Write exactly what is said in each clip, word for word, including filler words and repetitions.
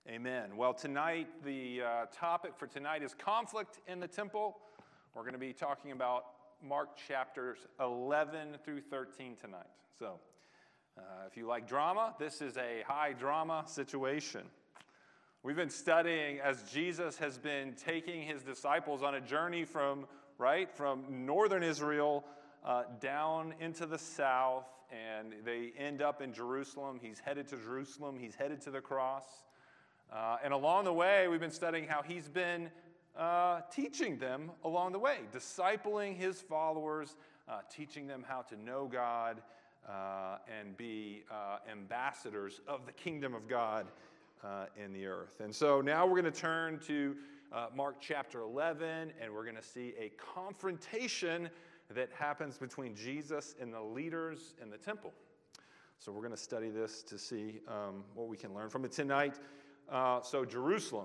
Amen. Well, tonight, the uh, topic for tonight is conflict in the temple. We're going to be talking about Mark chapters eleven through thirteen tonight. So, uh, if you like drama, this is a high drama situation. We've been studying as Jesus has been taking his disciples on a journey from, right, from northern Israel uh, down into the south, and they end up in Jerusalem. He's headed to Jerusalem. He's headed to the cross. Uh, and along the way, we've been studying how he's been uh, teaching them along the way, discipling his followers, uh, teaching them how to know God uh, and be uh, ambassadors of the kingdom of God uh, in the earth. And so now we're going to turn to uh, Mark chapter eleven, and we're going to see a confrontation that happens between Jesus and the leaders in the temple. So we're going to study this to see um, what we can learn from it tonight. Uh, so Jerusalem,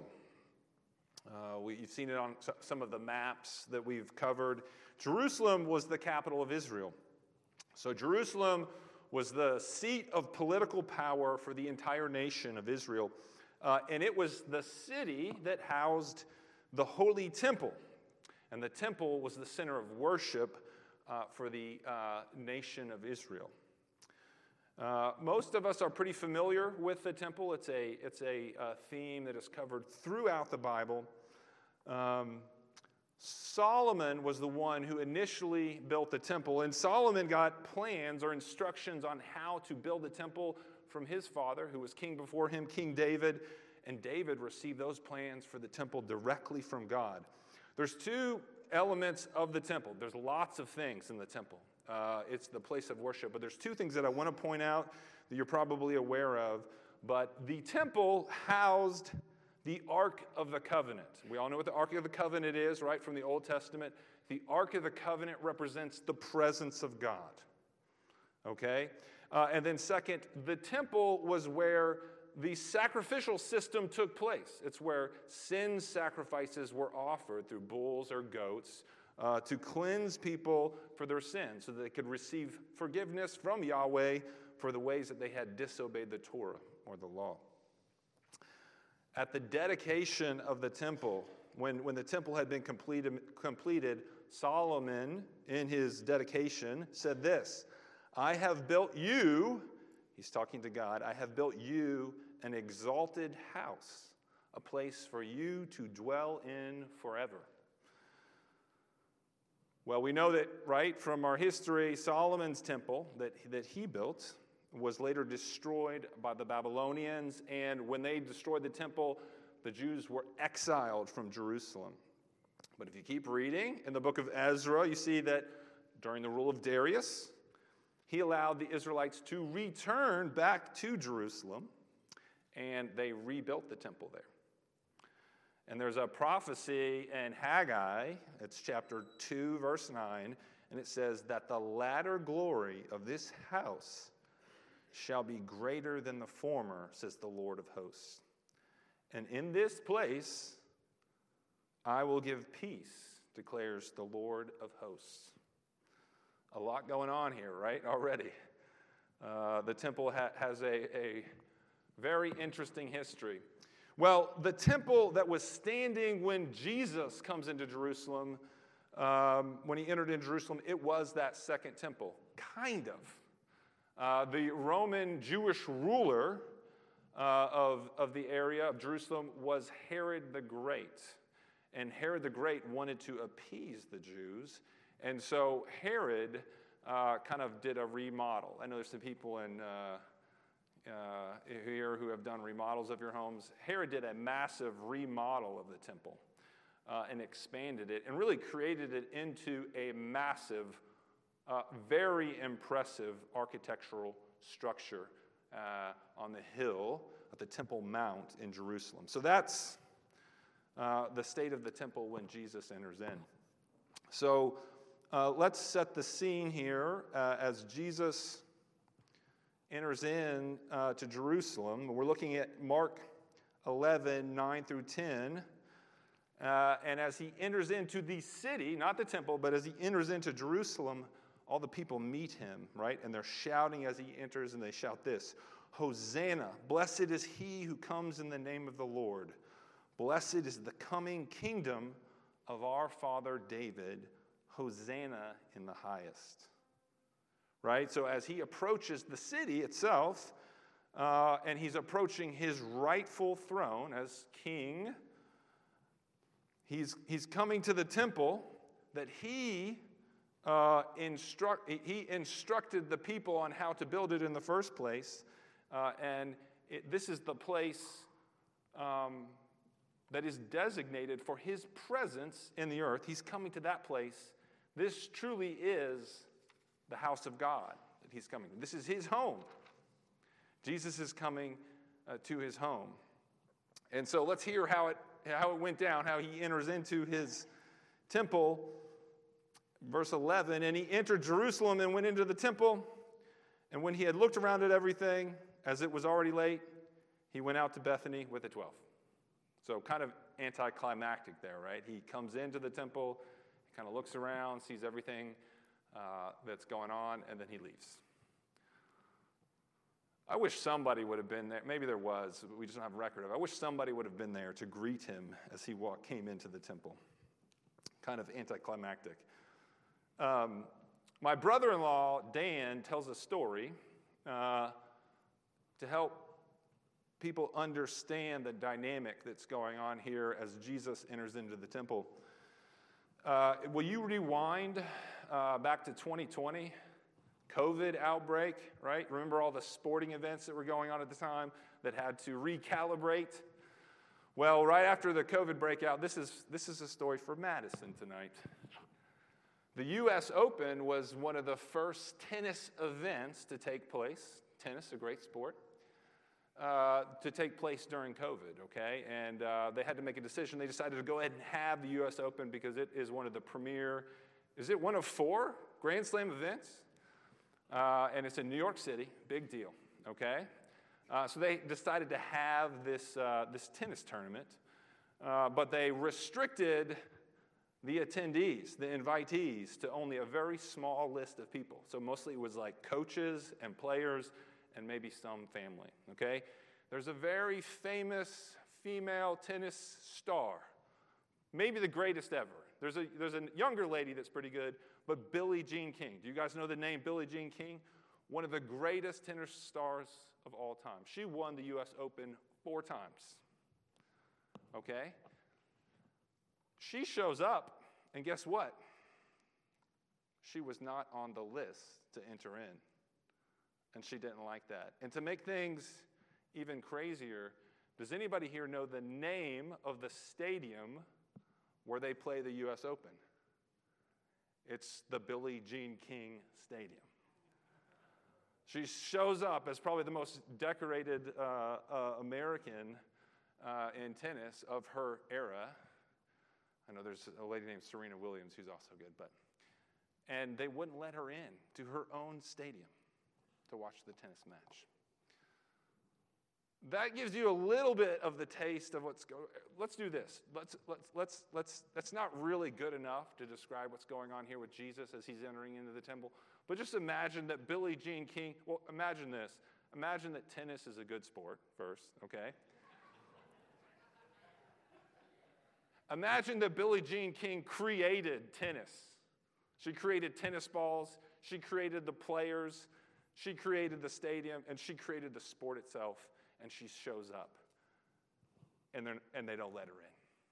uh, we, you've seen it on some of the maps that we've covered. Jerusalem was the capital of Israel. So Jerusalem was the seat of political power for the entire nation of Israel. Uh, and it was the city that housed the Holy Temple. And the temple was the center of worship uh, for the uh, nation of Israel. Uh, most of us are pretty familiar with the temple. It's a, it's a uh, theme that is covered throughout the Bible. Um, Solomon was the one who initially built the temple, and Solomon got plans or instructions on how to build the temple from his father, who was king before him, King David, and David received those plans for the temple directly from God. There's two elements of the temple. There's lots of things in the temple. Uh, it's the place of worship. But there's two things that I want to point out that you're probably aware of. But the temple housed the Ark of the Covenant. We all know what the Ark of the Covenant is, right, from the Old Testament. The Ark of the Covenant represents the presence of God. Okay? Uh, and then second, the temple was where the sacrificial system took place. It's where sin sacrifices were offered through bulls or goats, Uh, to cleanse people for their sins so that they could receive forgiveness from Yahweh for the ways that they had disobeyed the Torah or the law. At the dedication of the temple, when, when the temple had been completed, completed, Solomon, in his dedication, said this, "I have built you," he's talking to God, "I have built you an exalted house, a place for you to dwell in forever." Well, we know that, right, from our history, Solomon's temple that, that he built was later destroyed by the Babylonians. And when they destroyed the temple, the Jews were exiled from Jerusalem. But if you keep reading in the book of Ezra, you see that during the rule of Darius, he allowed the Israelites to return back to Jerusalem, and they rebuilt the temple there. And there's a prophecy in Haggai, it's chapter two, verse nine, and it says that the latter glory of this house shall be greater than the former, says the Lord of hosts. And in this place I will give peace, declares the Lord of hosts. A lot going on here, right, already. Uh, the temple ha- has a, a very interesting history. Well, the temple that was standing when Jesus comes into Jerusalem, um, when he entered into Jerusalem, it was that second temple, kind of. Uh, the Roman Jewish ruler uh, of, of the area of Jerusalem was Herod the Great. And Herod the Great wanted to appease the Jews. And so Herod uh, kind of did a remodel. I know there's some people in... Uh, Uh, here who have done remodels of your homes. Herod did a massive remodel of the temple uh, and expanded it and really created it into a massive, uh, very impressive architectural structure uh, on the hill at the Temple Mount in Jerusalem. So that's uh, the state of the temple when Jesus enters in. So uh, let's set the scene here uh, as Jesus enters in uh, to Jerusalem. We're looking at Mark eleven, nine through ten. Uh, and as he enters into the city, not the temple, but as he enters into Jerusalem, all the people meet him, right? And they're shouting as he enters, and they shout this, Hosanna, blessed is he who comes in the name of the Lord. Blessed is the coming kingdom of our father David. Hosanna in the highest. Right? So as he approaches the city itself, uh, and he's approaching his rightful throne as king, he's, he's coming to the temple that he, uh, instruct, he instructed the people on how to build it in the first place. Uh, and it, this is the place um, that is designated for his presence in the earth. He's coming to that place. This truly is the house of God that he's coming to. This is his home. Jesus is coming uh, to his home. And so let's hear how it, how it went down, how he enters into his temple. Verse eleven, and he entered Jerusalem and went into the temple. And when he had looked around at everything, as it was already late, he went out to Bethany with the twelve. So kind of anticlimactic there, right? He comes into the temple, he kind of looks around, sees everything uh, that's going on, and then he leaves. I wish somebody would have been there. Maybe there was, but we just don't have a record of it. I wish somebody would have been there to greet him as he walked, came into the temple. Kind of anticlimactic. Um, my brother-in-law, Dan, tells a story uh, to help people understand the dynamic that's going on here as Jesus enters into the temple. Uh, will you rewind uh, back to twenty twenty? COVID outbreak, right? Remember all the sporting events that were going on at the time that had to recalibrate? Well, right after the COVID breakout, this is, this is a story for Madison tonight. The U S Open was one of the first tennis events to take place. Tennis, a great sport. Uh, to take place during COVID, okay? And uh, they had to make a decision. They decided to go ahead and have the U S Open because it is one of the premier, is it one of four Grand Slam events? Uh, and it's in New York City, big deal, okay? Uh, so they decided to have this, uh, this tennis tournament, uh, but they restricted the attendees, the invitees, to only a very small list of people. So mostly it was like coaches and players and maybe some family, okay? There's a very famous female tennis star, maybe the greatest ever. There's a, there's a younger lady that's pretty good, but Billie Jean King. Do you guys know the name Billie Jean King? One of the greatest tennis stars of all time. She won the U S Open four times, okay? She shows up, and guess what? She was not on the list to enter in. And she didn't like that. And to make things even crazier, does anybody here know the name of the stadium where they play the U S Open? It's the Billie Jean King Stadium. She shows up as probably the most decorated uh, uh, American uh, in tennis of her era. I know there's a lady named Serena Williams who's also good, but and they wouldn't let her in to her own stadium to watch the tennis match. That gives you a little bit of the taste of what's going. Let's do this. Let's let's let's let's. That's not really good enough to describe what's going on here with Jesus as he's entering into the temple. But just imagine that Billie Jean King. Well, imagine this. Imagine that tennis is a good sport first. Okay. Imagine that Billie Jean King created tennis. She created tennis balls. She created the players. She created the stadium, and she created the sport itself. And she shows up, and, and they don't let her in.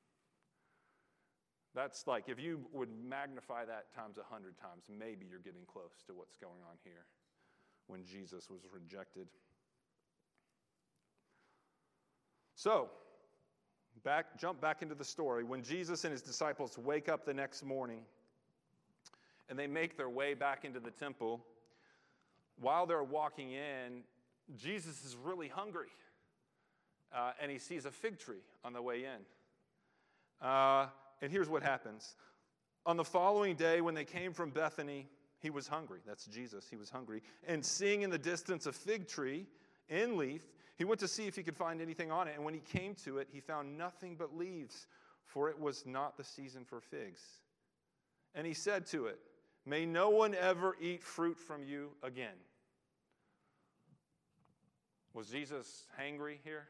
That's like, if you would magnify that times a hundred times, maybe you're getting close to what's going on here when Jesus was rejected. So, back, jump back into the story. When Jesus and his disciples wake up the next morning, and they make their way back into the temple, while they're walking in, Jesus is really hungry, uh, and he sees a fig tree on the way in. Uh, and here's what happens. On the following day, when they came from Bethany, he was hungry. That's Jesus. He was hungry. And seeing in the distance a fig tree in leaf, he went to see if he could find anything on it. And when he came to it, he found nothing but leaves, for it was not the season for figs. And he said to it, "May no one ever eat fruit from you again." Was Jesus hangry here?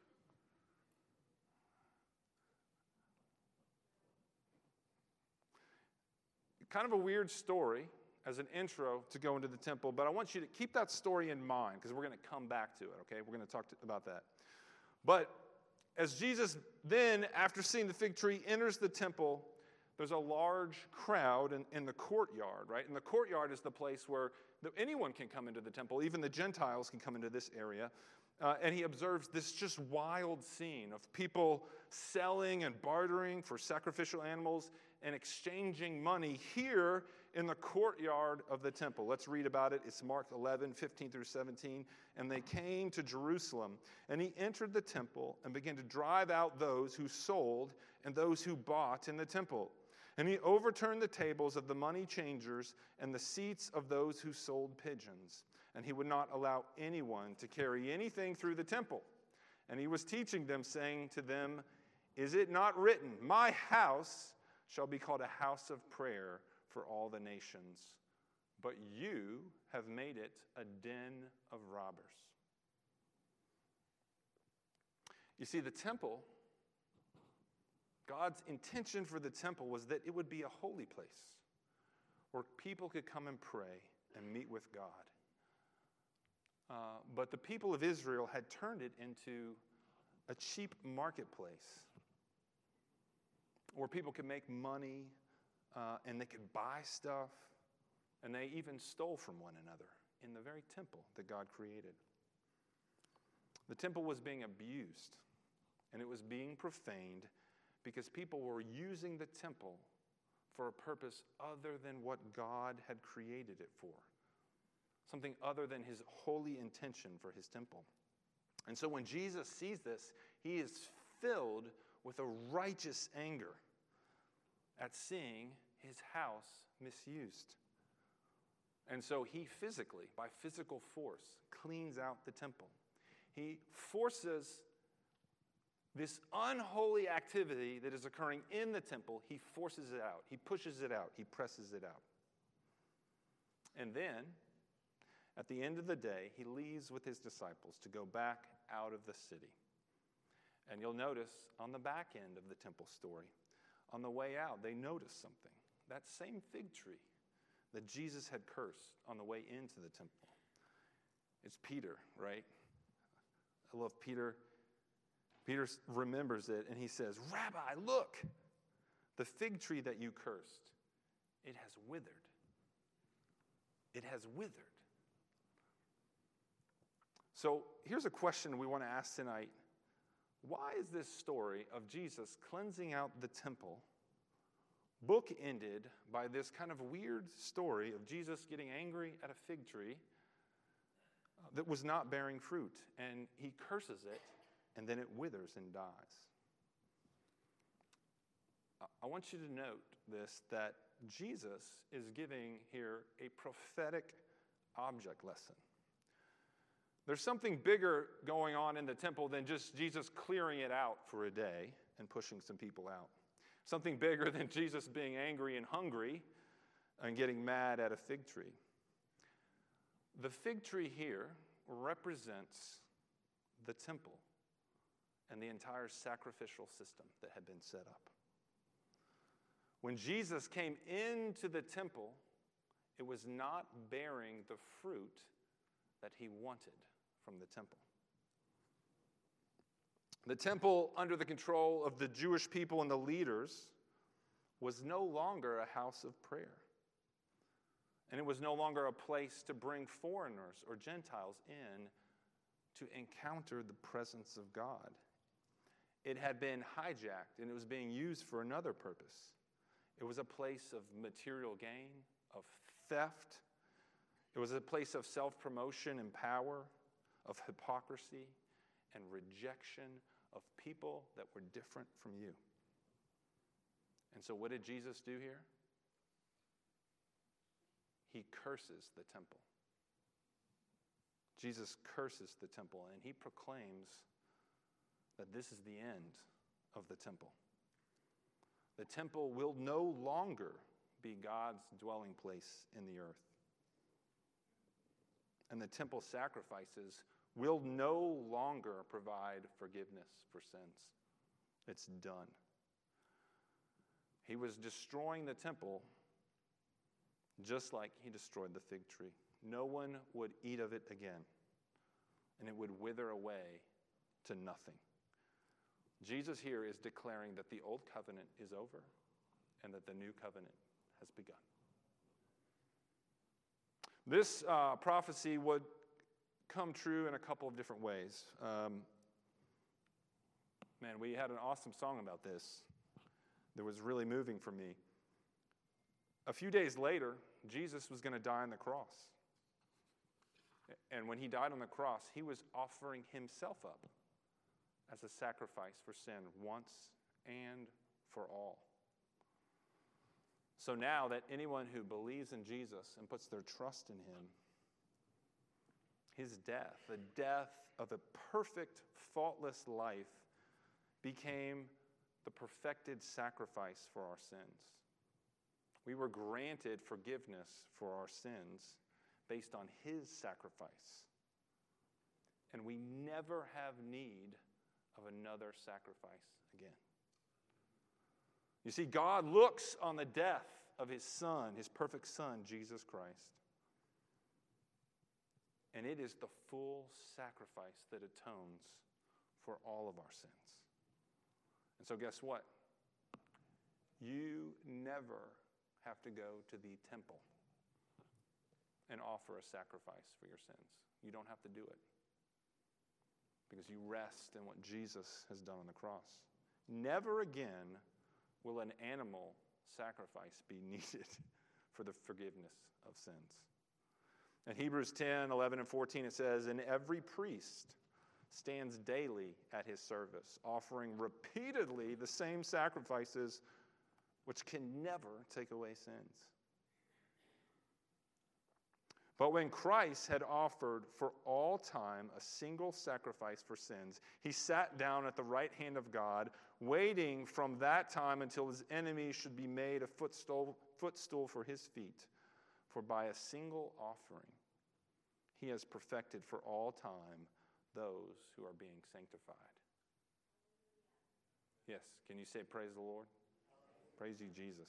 Kind of a weird story as an intro to go into the temple, but I want you to keep that story in mind because we're going to come back to it, okay? We're going to talk to, about that. But as Jesus then, after seeing the fig tree, enters the temple, there's a large crowd in, in the courtyard, right? And the courtyard is the place where the, anyone can come into the temple. Even the Gentiles can come into this area. Uh, and he observes this just wild scene of people selling and bartering for sacrificial animals and exchanging money here in the courtyard of the temple. Let's read about it. It's Mark eleven, fifteen through seventeen. And they came to Jerusalem, and he entered the temple and began to drive out those who sold and those who bought in the temple. And he overturned the tables of the money changers and the seats of those who sold pigeons. And he would not allow anyone to carry anything through the temple. And he was teaching them, saying to them, "Is it not written, 'My house shall be called a house of prayer for all the nations'? But you have made it a den of robbers." You see, the temple, God's intention for the temple was that it would be a holy place where people could come and pray and meet with God. Uh, but the people of Israel had turned it into a cheap marketplace where people could make money uh, and they could buy stuff, and they even stole from one another in the very temple that God created. The temple was being abused, and it was being profaned because people were using the temple for a purpose other than what God had created it for, something other than his holy intention for his temple. And so when Jesus sees this, he is filled with a righteous anger at seeing his house misused. And so he physically, by physical force, cleans out the temple. He forces this unholy activity that is occurring in the temple, he forces it out. He pushes it out. He presses it out. And then, at the end of the day, he leaves with his disciples to go back out of the city. And you'll notice on the back end of the temple story, on the way out, they notice something. That same fig tree that Jesus had cursed on the way into the temple. It's Peter, right? I love Peter. Peter remembers it, and he says, "Rabbi, look, the fig tree that you cursed, it has withered. It has withered." So here's a question we want to ask tonight. Why is this story of Jesus cleansing out the temple bookended by this kind of weird story of Jesus getting angry at a fig tree that was not bearing fruit, and he curses it, and then it withers and dies? I want you to note this, that Jesus is giving here a prophetic object lesson. There's something bigger going on in the temple than just Jesus clearing it out for a day and pushing some people out. Something bigger than Jesus being angry and hungry and getting mad at a fig tree. The fig tree here represents the temple and the entire sacrificial system that had been set up. When Jesus came into the temple, it was not bearing the fruit that he wanted from the temple. The temple, under the control of the Jewish people and the leaders, was no longer a house of prayer. And it was no longer a place to bring foreigners or Gentiles in to encounter the presence of God. It had been hijacked, and it was being used for another purpose. It was a place of material gain, of theft. It was a place of self-promotion and power, of hypocrisy and rejection of people that were different from you. And so what did Jesus do here? He curses the temple. Jesus curses the temple, and he proclaims that this is the end of the temple. The temple will no longer be God's dwelling place in the earth. And the temple sacrifices will no longer provide forgiveness for sins. It's done. He was destroying the temple just like he destroyed the fig tree. No one would eat of it again, and it would wither away to nothing. Jesus here is declaring that the old covenant is over and that the new covenant has begun. This uh, prophecy would come true in a couple of different ways. Um, man, we had an awesome song about this that was really moving for me. A few days later, Jesus was going to die on the cross. And when he died on the cross, he was offering himself up as a sacrifice for sin once and for all. So now that anyone who believes in Jesus and puts their trust in him, his death, the death of a perfect, faultless life, became the perfected sacrifice for our sins. We were granted forgiveness for our sins based on his sacrifice. And we never have need of another sacrifice again. You see, God looks on the death of his Son, his perfect Son, Jesus Christ. And it is the full sacrifice that atones for all of our sins. And so guess what? You never have to go to the temple and offer a sacrifice for your sins. You don't have to do it because you rest in what Jesus has done on the cross. Never again will an animal sacrifice be needed for the forgiveness of sins. In Hebrews ten, eleven, and fourteen, it says, "And every priest stands daily at his service, offering repeatedly the same sacrifices which can never take away sins." But when Christ had offered for all time a single sacrifice for sins, he sat down at the right hand of God, waiting from that time until his enemies should be made a footstool, footstool for his feet. For by a single offering, he has perfected for all time those who are being sanctified. Yes, can you say praise the Lord? Praise you, Jesus.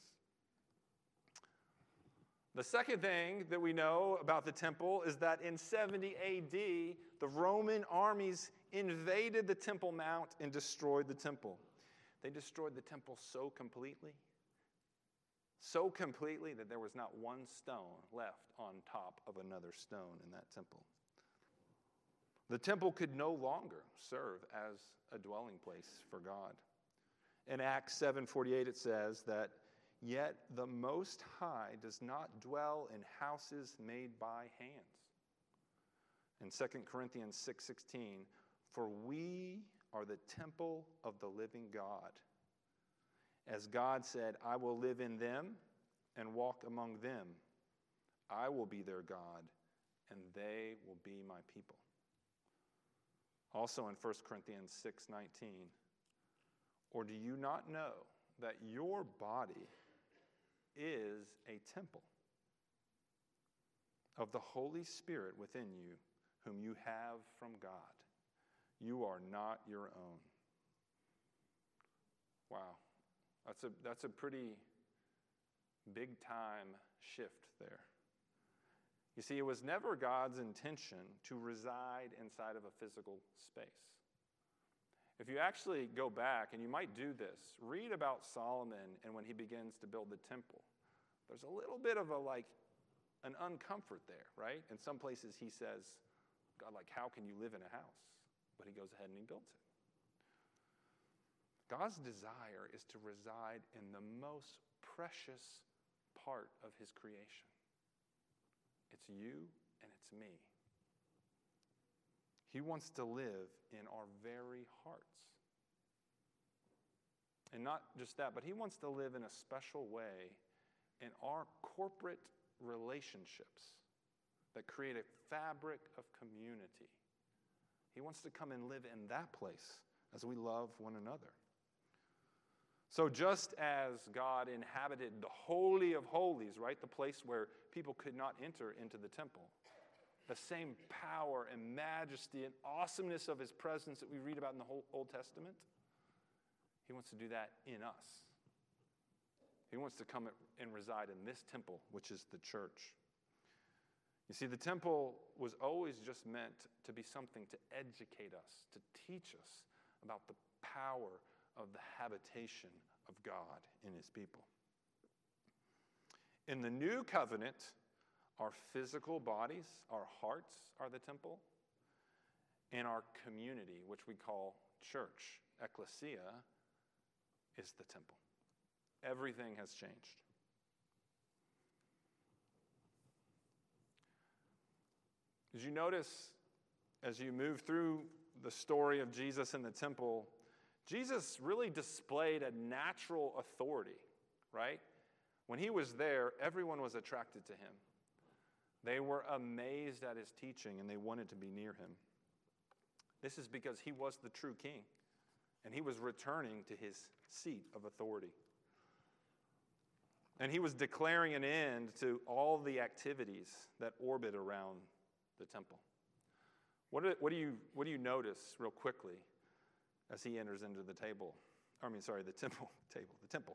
The second thing that we know about the temple is that in seventy A D, the Roman armies invaded the Temple Mount and destroyed the temple. They destroyed the temple so completely, so completely that there was not one stone left on top of another stone in that temple. The temple could no longer serve as a dwelling place for God. In Acts seven forty-eight, it says that, "Yet the Most High does not dwell in houses made by hands." In Second Corinthians six sixteen, "For we are the temple of the living God. As God said, I will live in them and walk among them. I will be their God, and they will be my people." Also in First Corinthians six nineteen, "Or do you not know that your body is a temple of the Holy Spirit within you, whom you have from God? You are not your own." Wow, that's a, that's a pretty big time shift there. You see, it was never God's intention to reside inside of a physical space. If you actually go back, and you might do this, read about Solomon and when he begins to build the temple. There's a little bit of a like an uncomfort there, right? In some places he says, God, like, how can you live in a house? But he goes ahead and he builds it. God's desire is to reside in the most precious part of his creation. It's you and it's me. He wants to live in our very hearts. And not just that, but he wants to live in a special way in our corporate relationships that create a fabric of community. He wants to come and live in that place as we love one another. So just as God inhabited the Holy of Holies, right, the place where people could not enter into the temple, the same power and majesty and awesomeness of his presence that we read about in the whole Old Testament. He wants to do that in us. He wants to come and reside in this temple, which is the church. You see, the temple was always just meant to be something to educate us, to teach us about the power of the habitation of God in his people. In the new covenant, our physical bodies, our hearts are the temple, and our community, which we call church, ecclesia, is the temple. Everything has changed. As you notice, as you move through the story of Jesus in the temple, Jesus really displayed a natural authority, right? When he was there, everyone was attracted to him. They were amazed at his teaching, and they wanted to be near him. This is because he was the true king, and he was returning to his seat of authority. And he was declaring an end to all the activities that orbit around the temple. What do, what do you, what do you notice real quickly as he enters into the table? I mean, sorry, the temple, table, the temple.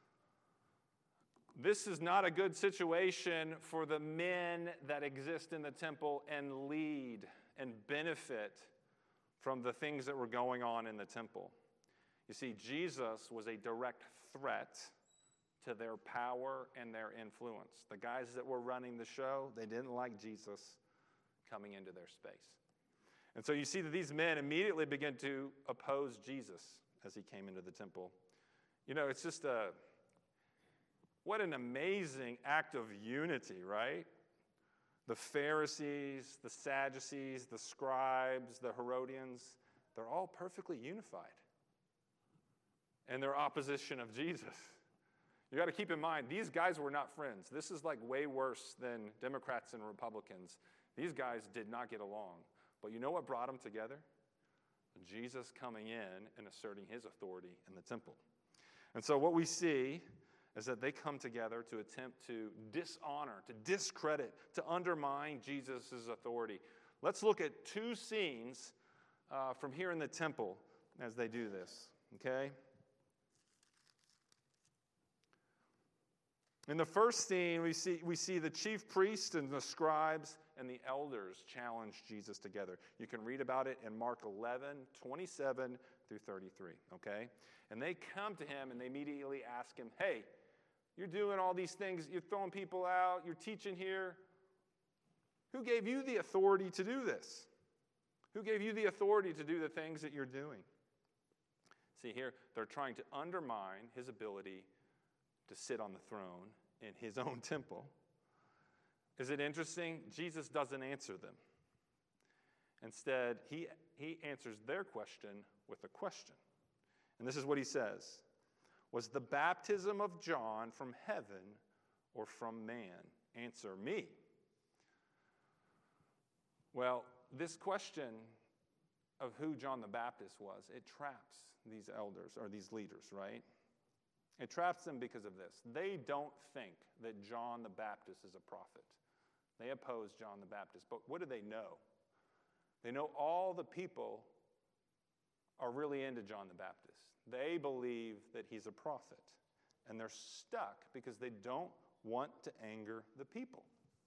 This is not a good situation for the men that exist in the temple and lead and benefit from the things that were going on in the temple. You see, Jesus was a direct threat to their power and their influence. The guys that were running the show, they didn't like Jesus coming into their space. And so you see that these men immediately begin to oppose Jesus as he came into the temple. You know, it's just a, what an amazing act of unity, right? The Pharisees, the Sadducees, the scribes, the Herodians, they're all perfectly unified in their opposition of Jesus. You got to keep in mind, these guys were not friends. This is like way worse than Democrats and Republicans. These guys did not get along. But you know what brought them together? Jesus coming in and asserting his authority in the temple. And so what we see is that they come together to attempt to dishonor, to discredit, to undermine Jesus' authority. Let's look at two scenes uh, from here in the temple as they do this, okay? In the first scene, we see, we see the chief priests and the scribes and the elders challenge Jesus together. You can read about it in Mark eleven, twenty-seven through thirty-three, okay? And they come to him and they immediately ask him, hey, you're doing all these things, you're throwing people out, you're teaching here. Who gave you the authority to do this? Who gave you the authority to do the things that you're doing? See here, they're trying to undermine his ability to sit on the throne in his own temple. Is it interesting? Jesus doesn't answer them. Instead, he, he answers their question with a question. And this is what he says. Was the baptism of John from heaven or from man? Answer me. Well, this question of who John the Baptist was, it traps these elders or these leaders, right? It traps them because of this. They don't think that John the Baptist is a prophet. They oppose John the Baptist. But what do they know? They know all the people are really into John the Baptist. They believe that he's a prophet. And they're stuck because they don't want to anger the people.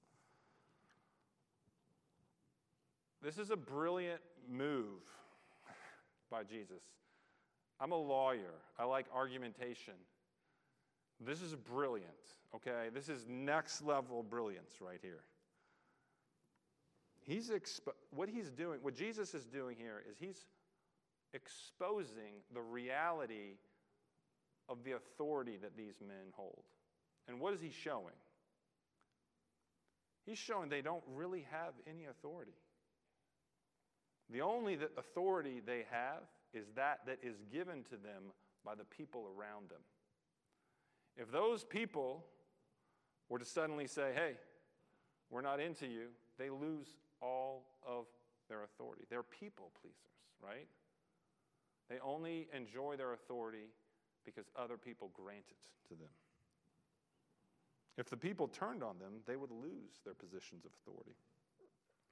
This is a brilliant move by Jesus. I'm a lawyer. I like argumentation. This is brilliant, okay? This is next level brilliance right here. He's expo- what he's doing, what Jesus is doing here is he's exposing the reality of the authority that these men hold. And what is he showing? He's showing they don't really have any authority. The only authority they have is that that is given to them by the people around them. If those people were to suddenly say, hey, we're not into you, they lose all of their authority. They're people pleasers, right? They only enjoy their authority because other people grant it to them. If the people turned on them, they would lose their positions of authority.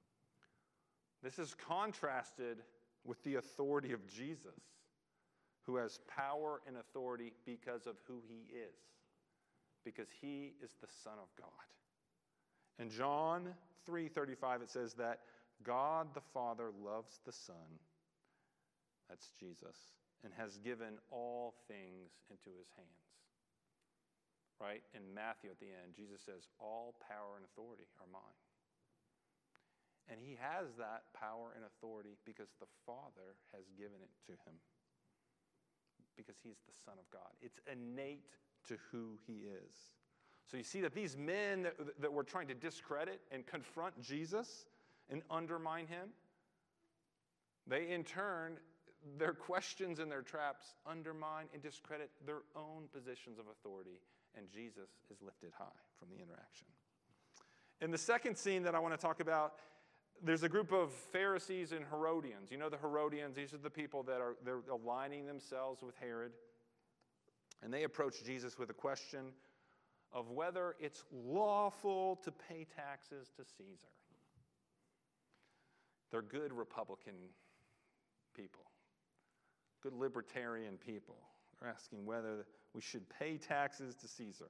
This is contrasted with the authority of Jesus, who has power and authority because of who he is, because he is the Son of God. In John three thirty-five, it says that God the Father loves the Son, that's Jesus, and has given all things into his hands. Right? In Matthew at the end, Jesus says, all power and authority are mine. And he has that power and authority because the Father has given it to him. Because he's the Son of God. It's innate to who he is. So you see that these men that, that were trying to discredit and confront Jesus and undermine him, they in turn, their questions and their traps undermine and discredit their own positions of authority. And Jesus is lifted high from the interaction. In the second scene that I want to talk about, there's a group of Pharisees and Herodians. You know the Herodians, these are the people that are they're aligning themselves with Herod. And they approach Jesus with a question of whether it's lawful to pay taxes to Caesar. They're good Republican people, good libertarian people. They're asking whether we should pay taxes to Caesar.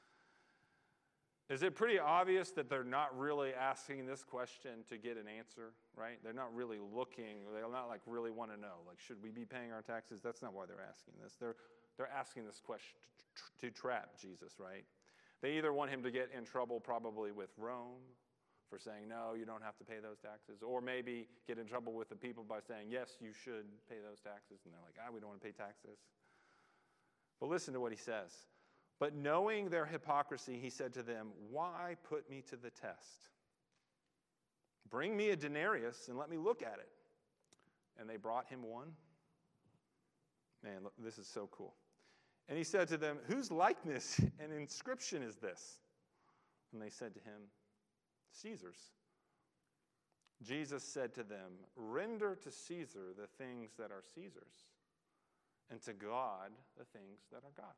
Is it pretty obvious that they're not really asking this question to get an answer, right? They're not really looking, they're not like really want to know, like, should we be paying our taxes? That's not why they're asking this. They're, they're asking this question to, to trap Jesus, right? They either want him to get in trouble probably with Rome for saying, no, you don't have to pay those taxes, or maybe get in trouble with the people by saying, yes, you should pay those taxes, and they're like, ah, we don't want to pay taxes. But listen to what he says. But knowing their hypocrisy, he said to them, why put me to the test? Bring me a denarius and let me look at it. And they brought him one. Man, look, this is so cool. And he said to them, whose likeness and inscription is this? And they said to him, Caesar's. Jesus said to them, render to Caesar the things that are Caesar's, and to God the things that are God's.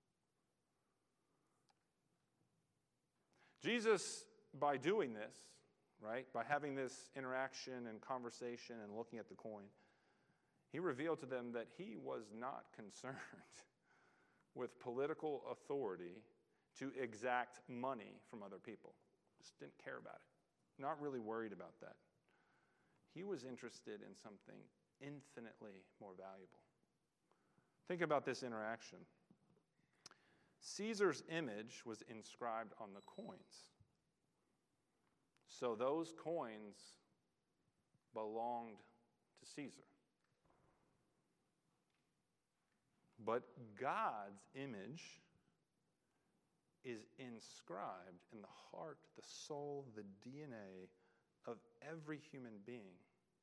Jesus, by doing this, right, by having this interaction and conversation and looking at the coin, he revealed to them that he was not concerned with political authority to exact money from other people. Just didn't care about it. Not really worried about that. He was interested in something infinitely more valuable. Think about this interaction. Caesar's image was inscribed on the coins. So those coins belonged to Caesar. But God's image is inscribed in the heart, the soul, the D N A of every human being.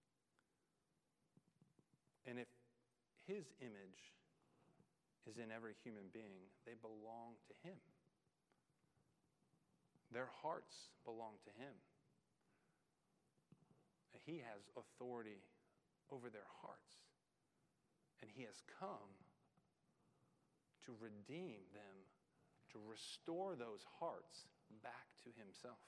And if his image is in every human being, they belong to him. Their hearts belong to him. He has authority over their hearts. And he has come to redeem them, to restore those hearts back to himself.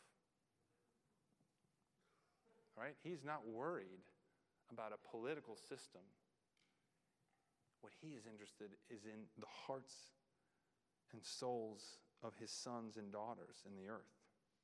Right? He's not worried about a political system. What he is interested is in the hearts and souls of his sons and daughters in the earth.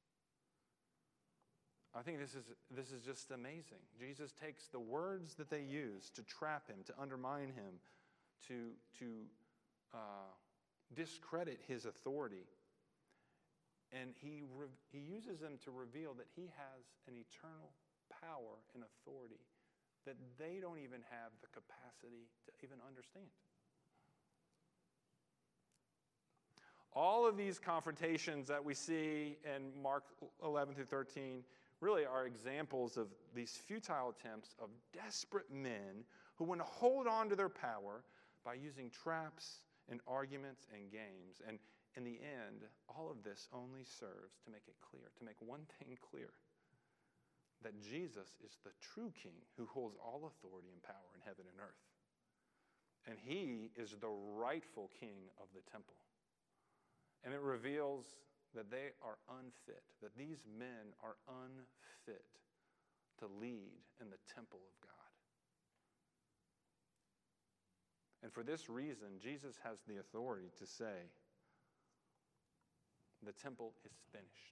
I think this is, this is just amazing. Jesus takes the words that they use to trap him, to undermine him, to, to uh, discredit his authority. And he, re- he uses them to reveal that he has an eternal power and authority that they don't even have the capacity to even understand. All of these confrontations that we see in Mark eleven through thirteen really are examples of these futile attempts of desperate men who want to hold on to their power by using traps and arguments and games. And in the end, all of this only serves to make it clear, to make one thing clear, that Jesus is the true king who holds all authority and power in heaven and earth. And he is the rightful king of the temple. And it reveals that they are unfit, that these men are unfit to lead in the temple of God. And for this reason, Jesus has the authority to say, the temple is finished.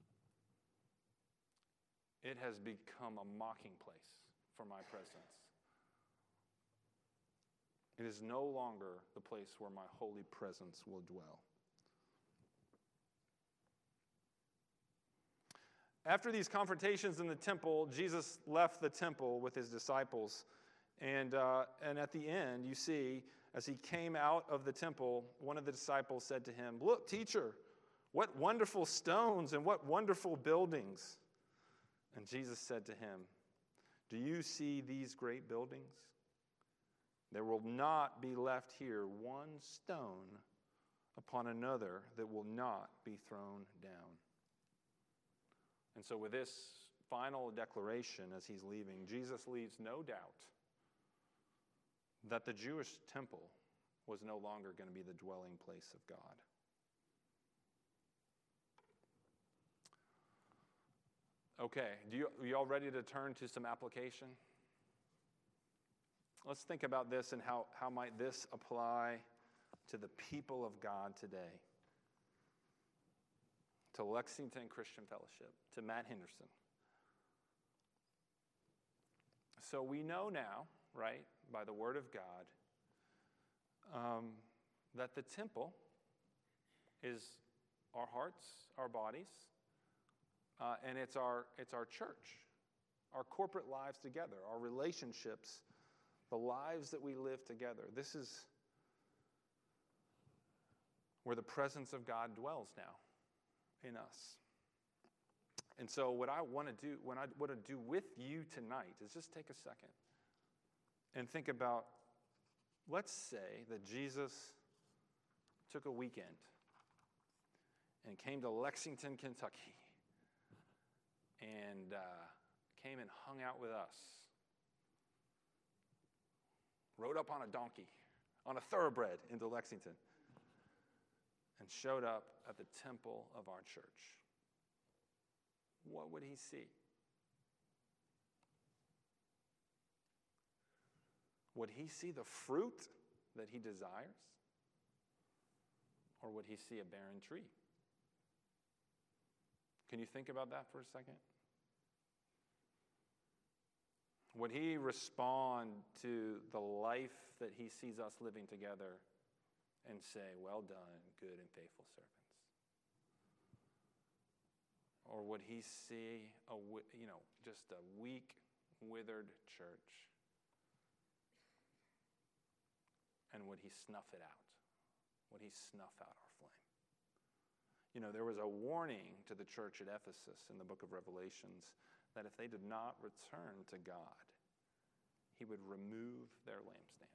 It has become a mocking place for my presence. It is no longer the place where my holy presence will dwell. After these confrontations in the temple, Jesus left the temple with his disciples. And, uh, and at the end, you see, as he came out of the temple, one of the disciples said to him, "Look, teacher, what wonderful stones and what wonderful buildings." And Jesus said to him, "Do you see these great buildings? There will not be left here one stone upon another that will not be thrown down." And so with this final declaration as he's leaving, Jesus leaves no doubt that the Jewish temple was no longer going to be the dwelling place of God. Okay, do you, are you all ready to turn to some application? Let's think about this and how, how might this apply to the people of God today, to Lexington Christian Fellowship, to Matt Henderson. So we know now, right, by the Word of God, um, that the temple is our hearts, our bodies, uh, and it's our, it's our church, our corporate lives together, our relationships, the lives that we live together. This is where the presence of God dwells now in us. And so what I want to do, what I want to do with you tonight is just take a second and think about, let's say that Jesus took a weekend and came to Lexington, Kentucky, and uh, came and hung out with us. Rode up on a donkey, on a thoroughbred into Lexington, and showed up at the temple of our church. What would he see? Would he see the fruit that he desires? Or would he see a barren tree? Can you think about that for a second? Would he respond to the life that he sees us living together and say, "Well done, good and faithful servants"? Or would he see a, you know, just a weak, withered church? And would he snuff it out? Would he snuff out our flame? You know, there was a warning to the church at Ephesus in the book of Revelations that if they did not return to God, he would remove their lampstand.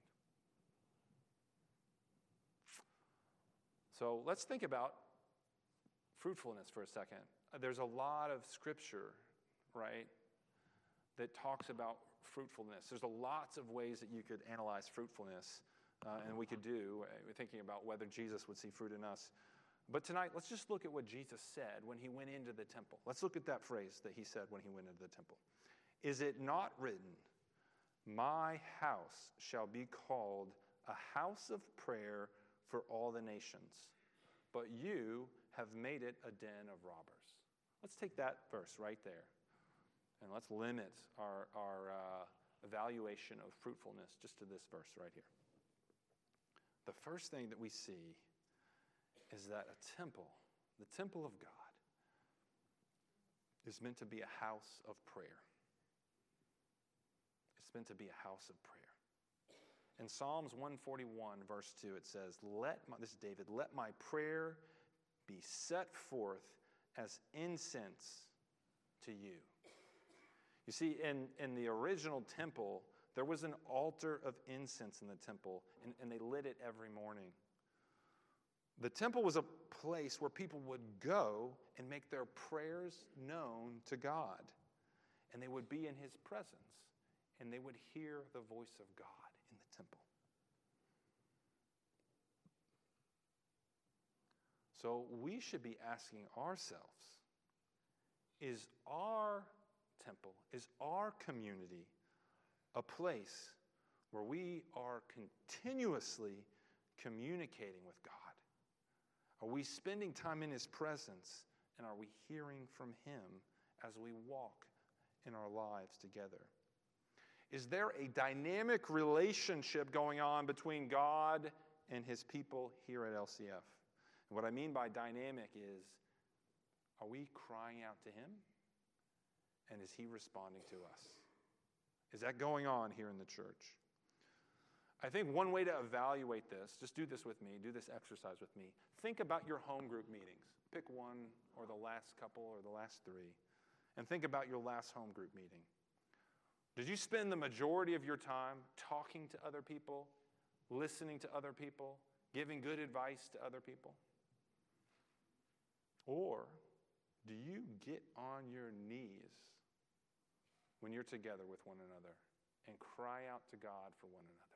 So let's think about fruitfulness for a second. There's a lot of scripture, right, that talks about fruitfulness. There's a lots of ways that you could analyze fruitfulness, uh, and we could do, uh, thinking about whether Jesus would see fruit in us. But tonight, let's just look at what Jesus said when he went into the temple. Let's look at that phrase that he said when he went into the temple. "Is it not written, 'My house shall be called a house of prayer for all the nations, but you have made it a den of robbers'"? Let's take that verse right there, and let's limit our, our uh, evaluation of fruitfulness just to this verse right here. The first thing that we see is that a temple, the temple of God, is meant to be a house of prayer. It's meant to be a house of prayer. In Psalms one forty-one, verse two, it says, "Let my," this is David, "let my prayer be set forth as incense to you." You see, in, in the original temple, there was an altar of incense in the temple, and, and they lit it every morning. The temple was a place where people would go and make their prayers known to God. And they would be in his presence, and they would hear the voice of God in the temple. So we should be asking ourselves, is our temple? Is our community a place where we are continuously communicating with God? Are we spending time in His presence, and are we hearing from Him as we walk in our lives together? Is there a dynamic relationship going on between God and His people here at L C F? And what I mean by dynamic is, are we crying out to Him? And is He responding to us? Is that going on here in the church? I think one way to evaluate this, just do this with me, do this exercise with me. Think about your home group meetings. Pick one or the last couple or the last three. And think about your last home group meeting. Did you spend the majority of your time talking to other people, listening to other people, giving good advice to other people? Or do you get on your knees when you're together with one another and cry out to God for one another?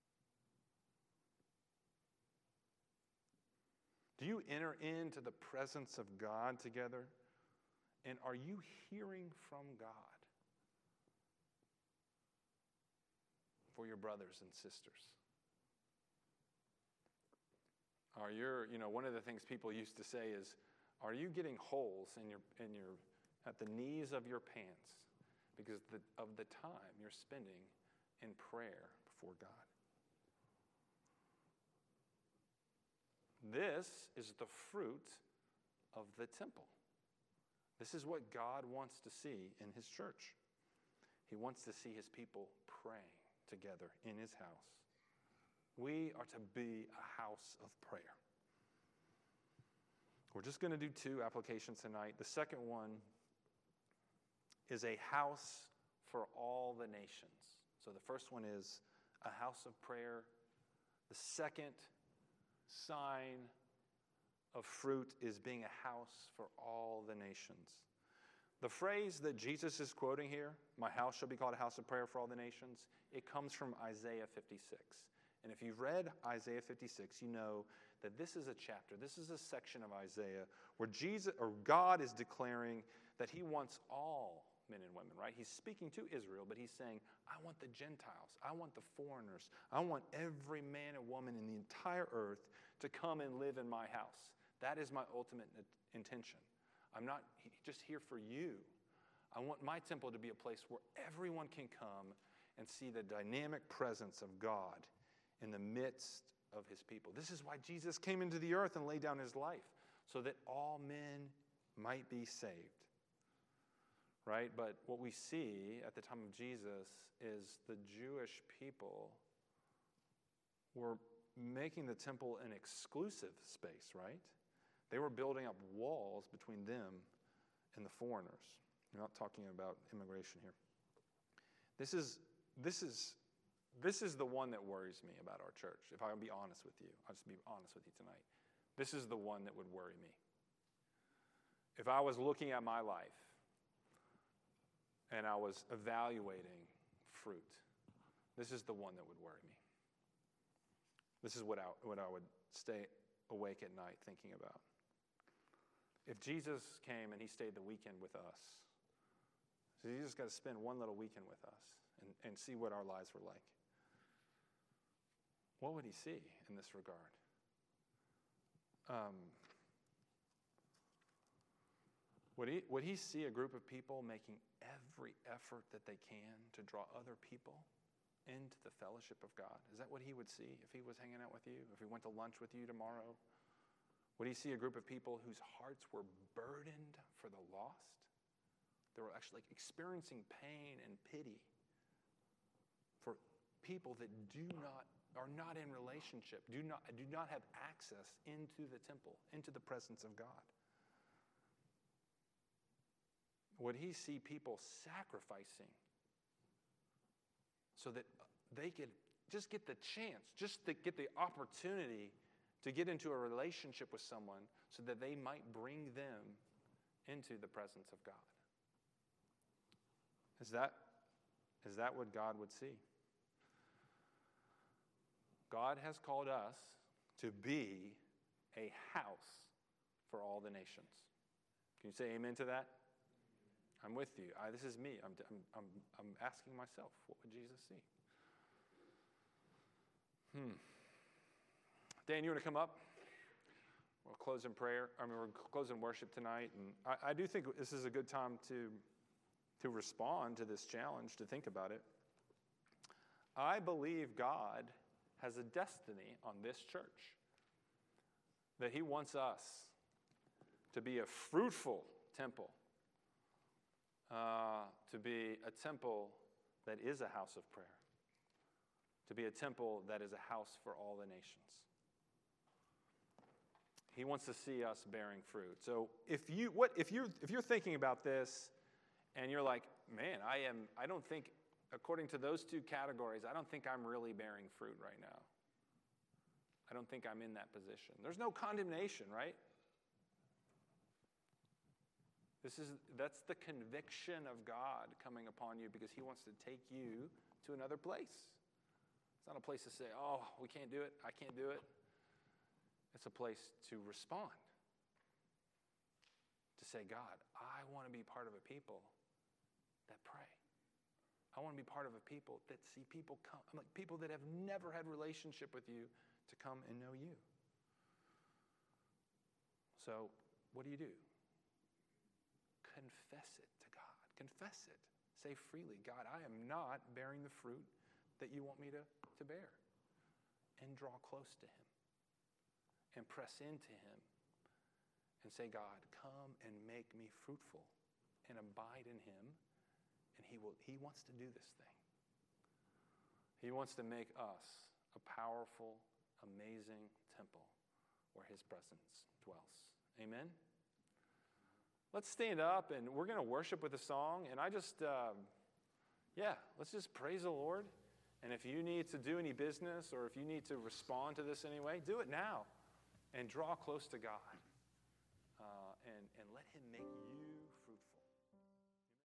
Do you enter into the presence of God together? And are you hearing from God for your brothers and sisters? Are your, you know, one of the things people used to say is, are you getting holes in your, in your, at the knees of your pants because the, of the time you're spending in prayer before God? This is the fruit of the temple. This is what God wants to see in His church. He wants to see His people praying together in His house. We are to be a house of prayer. We're just going to do two applications tonight. The second one is a house for all the nations. So the first one is a house of prayer. The second sign of fruit is being a house for all the nations. The phrase that Jesus is quoting here, my house shall be called a house of prayer for all the nations, it comes from Isaiah fifty-six. And if you've read Isaiah fifty-six, you know that this is a chapter, this is a section of Isaiah where Jesus or God is declaring that He wants all men and women, right? He's speaking to Israel, but He's saying, I want the Gentiles, I want the foreigners, I want every man and woman in the entire earth to come and live in my house. That is my ultimate intention. I'm not just here for you. I want my temple to be a place where everyone can come and see the dynamic presence of God in the midst of His people. This is why Jesus came into the earth and laid down His life, so that all men might be saved. Right? But what we see at the time of Jesus is the Jewish people were making the temple an exclusive space, right? They were building up walls between them and the foreigners. We're not talking about immigration here. This is this is this is the one that worries me about our church. If I can be honest with you, I'll just be honest with you tonight. This is the one that would worry me. If I was looking at my life and I was evaluating fruit, this is the one that would worry me. This is what I, what I would stay awake at night thinking about. If Jesus came and He stayed the weekend with us, so you just got to spend one little weekend with us and, and see what our lives were like. What would He see in this regard? Um, would he, would he see a group of people making every effort that they can to draw other people into the fellowship of God? Is that what He would see if He was hanging out with you? If He went to lunch with you tomorrow? Would He see a group of people whose hearts were burdened for the lost? They were actually like experiencing pain and pity for people that do not are not in relationship, do not do not have access into the temple, into the presence of God. Would He see people sacrificing so that they could just get the chance, just to get the opportunity to get into a relationship with someone so that they might bring them into the presence of God? Is that, is that what God would see? God has called us to be a house for all the nations. Can you say amen to that? I'm with you. I, this is me. I'm, I'm, I'm, I'm asking myself, what would Jesus see? Hmm. Dan, you want to come up? We'll close in prayer. I mean, we're closing worship tonight. And I, I do think this is a good time to, to respond to this challenge, to think about it. I believe God has a destiny on this church, that he wants us to be a fruitful temple, uh, to be a temple that is a house of prayer, to be a temple that is a house for all the nations. He wants to see us bearing fruit. So if you what if you if you're thinking about this and you're like, man, I am I don't think according to those two categories, I don't think I'm really bearing fruit right now. I don't think I'm in that position. There's no condemnation, right? This is that's the conviction of God coming upon you because he wants to take you to another place. It's not a place to say, "Oh, we can't do it. I can't do it." It's a place to respond. To say, God, I want to be part of a people that pray. I want to be part of a people that see people come, like people that have never had relationship with you to come and know you. So, what do you do? Confess it to God. Confess it. Say freely, God, I am not bearing the fruit that you want me to, to bear. And draw close to him. And press into him. And say, God, come and make me fruitful. And abide in him. And he will. He wants to do this thing. He wants to make us a powerful, amazing temple where his presence dwells. Amen? Let's stand up, and we're going to worship with a song. And I just, um, yeah, let's just praise the Lord. And if you need to do any business or if you need to respond to this anyway, do it now. And draw close to God. Uh, and, and let him make you